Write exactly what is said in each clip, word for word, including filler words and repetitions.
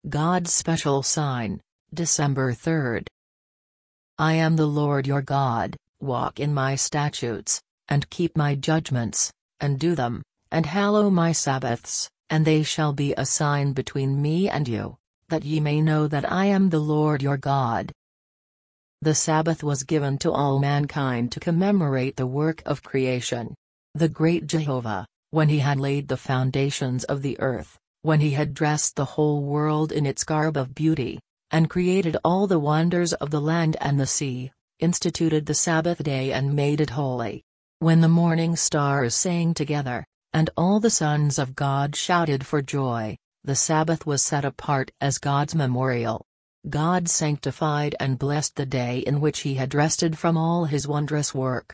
God's special sign, December third. I am the Lord your God, walk in my statutes, and keep my judgments, and do them, and hallow my Sabbaths, and they shall be a sign between me and you, that ye may know that I am the Lord your God. The Sabbath was given to all mankind to commemorate the work of creation. The great Jehovah, when he had laid the foundations of the earth, when he had dressed the whole world in its garb of beauty, and created all the wonders of the land and the sea, instituted the Sabbath day and made it holy. When the morning stars sang together, and all the sons of God shouted for joy, the Sabbath was set apart as God's memorial. God sanctified and blessed the day in which he had rested from all his wondrous work.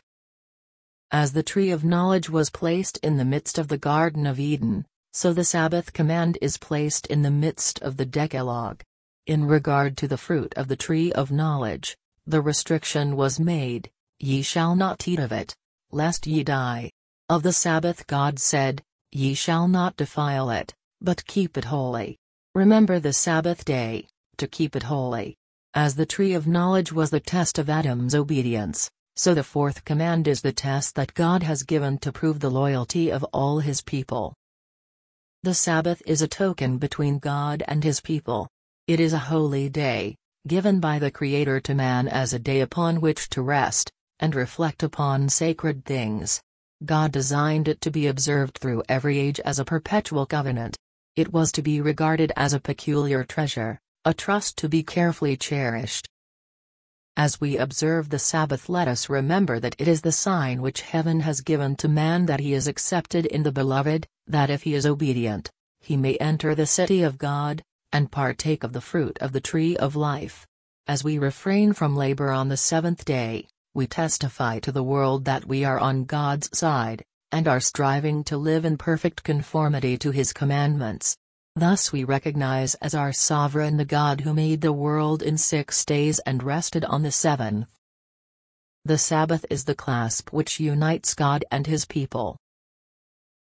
As the tree of knowledge was placed in the midst of the Garden of Eden, so the Sabbath command is placed in the midst of the Decalogue. In regard to the fruit of the tree of knowledge, the restriction was made, "Ye shall not eat of it, lest ye die." Of the Sabbath God said, "Ye shall not defile it, but keep it holy." Remember the Sabbath day, to keep it holy. As the tree of knowledge was the test of Adam's obedience, so the fourth command is the test that God has given to prove the loyalty of all his people. The Sabbath is a token between God and his people. It is a holy day, given by the Creator to man as a day upon which to rest, and reflect upon sacred things. God designed it to be observed through every age as a perpetual covenant. It was to be regarded as a peculiar treasure, a trust to be carefully cherished. As we observe the Sabbath, let us remember that it is the sign which heaven has given to man that he is accepted in the Beloved, that if he is obedient, he may enter the city of God, and partake of the fruit of the tree of life. As we refrain from labor on the seventh day, we testify to the world that we are on God's side, and are striving to live in perfect conformity to his commandments. Thus we recognize as our sovereign the God who made the world in six days and rested on the seventh. The Sabbath is the clasp which unites God and his people.